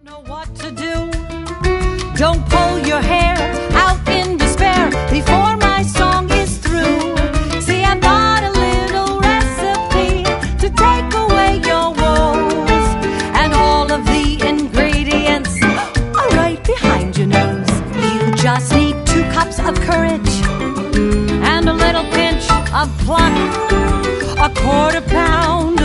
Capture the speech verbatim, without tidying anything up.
Know what to do. Don't pull your hair out in despair before my song is through. See, I've got a little recipe to take away your woes, and all of the ingredients are right behind your nose. You just need two cups of courage and a little pinch of pluck, a quarter pound